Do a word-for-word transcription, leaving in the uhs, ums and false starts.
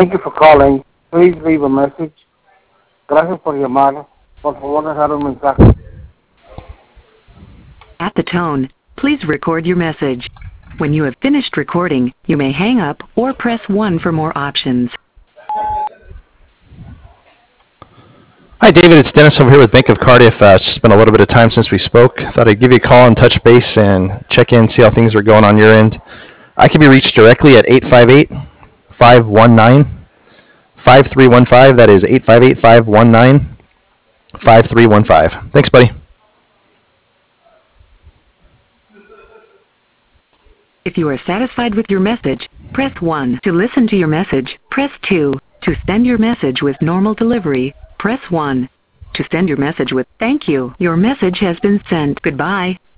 Thank you for calling. Please leave a message. Gracias por llamar. Por favor, dejar un mensaje. At the tone, please record your message. When you have finished recording, you may hang up or press one for more options. Hi, David. It's Dennis over here with Bank of Cardiff. Uh, it's just been a little bit of time since we spoke. Thought I'd give you a call and touch base and check in, see how things are going on your end. I can be reached directly at eight five eight, five one nine, five three one five. That is eight five eight, five one nine, five three one five. Thanks, buddy. If you are satisfied with your message, press one. To listen to your message, press two. To send your message with normal delivery, press one. To send your message with thank you, your message has been sent. Goodbye.